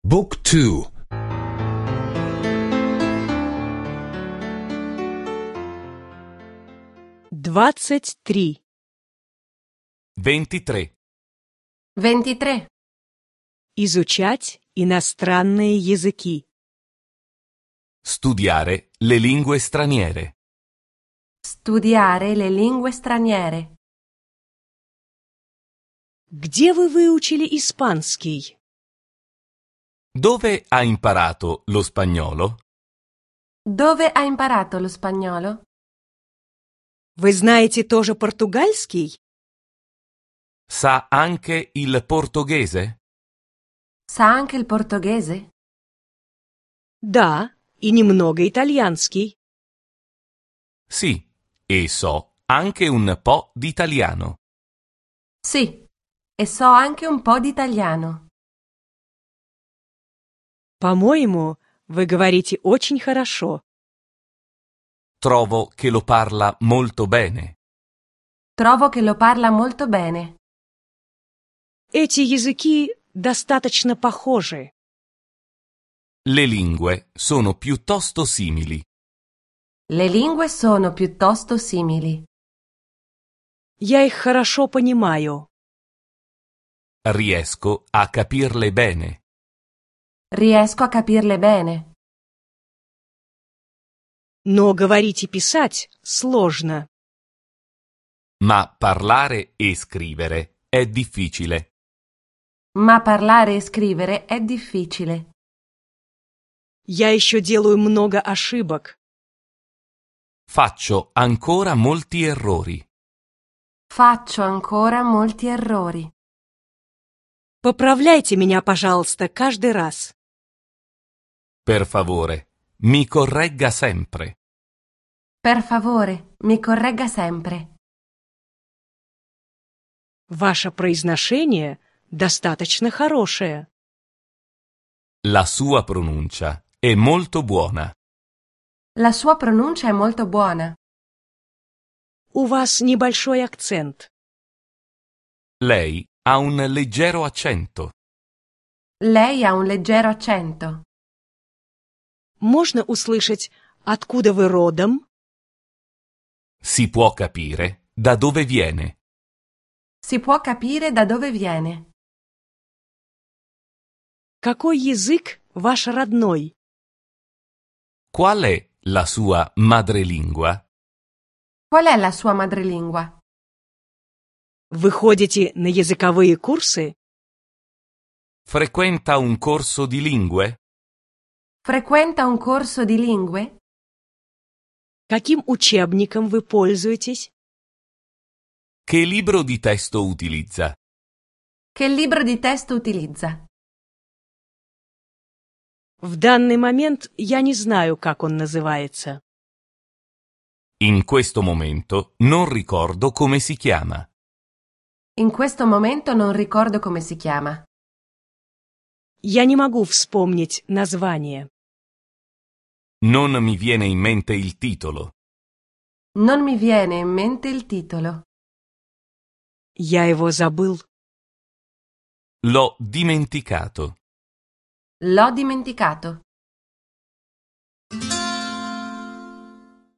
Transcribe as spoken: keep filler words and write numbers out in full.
Book two. Двадцать три. ventitré. ventitré. Изучать иностранные языки. Studiare le lingue straniere. Studiare le lingue straniere. Где вы выучили испанский? Dove ha imparato lo spagnolo? Dove ha imparato lo spagnolo? Вы знаете тоже португальский? Sa anche il portoghese? Sa anche il portoghese? Да, и немного итальянский. Sì, e so anche un po' di italiano. Sì, e so anche un po' di italiano. По-моему, вы говорите очень хорошо. Trovo che lo parla molto bene. Trovo che lo parla molto bene. Эти языки достаточно похожи. Le lingue sono piuttosto simili. Le lingue sono piuttosto simili. Я их хорошо понимаю. Riesco a capirle bene. Riesco a capirle bene. Но говорить и писать сложно. Ma parlare e scrivere è difficile. Ma parlare e scrivere è difficile. Я еще делаю много ошибок. Faccio ancora molti errori. Faccio ancora molti errori. Поправляйте меня, пожалуйста, каждый раз. Per favore, mi corregga sempre. Per favore, mi corregga sempre. Ваше произношение достаточно хорошее. La sua pronuncia è molto buona. La sua pronuncia è molto buona. У вас небольшой акцент. Lei ha un leggero accento. Lei ha un leggero accento. Можно услышать, откуда вы родом? Si può capire da dove viene. Si può capire da dove viene. Какой язык ваш родной? Qual è la sua madrelingua? Qual è la sua madrelingua? Вы ходите на языковые курсы? Frequenta un corso di lingue? Frequenta un corso di lingue? Каким учебником вы пользуетесь? Che libro di testo utilizza? Che libro di testo utilizza? В данный момент я не знаю, как он называется. In questo momento non ricordo come si chiama. In questo momento non ricordo come si chiama. Я не могу вспомнить название. Non mi viene in mente il titolo. Non mi viene in mente il titolo. Я его забыл. L'ho dimenticato. L'ho dimenticato.